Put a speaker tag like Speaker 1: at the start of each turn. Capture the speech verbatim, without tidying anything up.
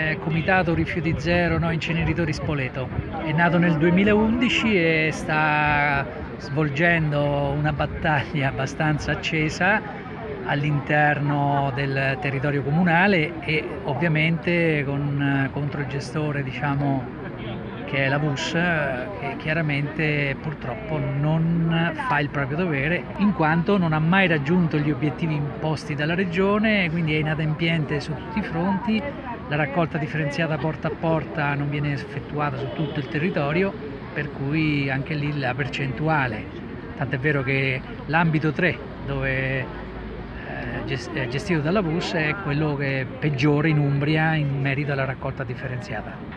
Speaker 1: eh, Comitato Rifiuti Zero, no, Inceneritori Spoleto. È nato nel duemilaundici e sta svolgendo una battaglia abbastanza accesa all'interno del territorio comunale e ovviamente con, contro il gestore, diciamo, che è la V U S, che chiaramente purtroppo non fa il proprio dovere in quanto non ha mai raggiunto gli obiettivi imposti dalla regione, quindi è inadempiente su tutti i fronti. La raccolta differenziata porta a porta non viene effettuata su tutto il territorio, per cui anche lì la percentuale, tant'è vero che l'ambito tre, dove è gestito dalla V U S, è quello che è peggiore in Umbria in merito alla raccolta differenziata.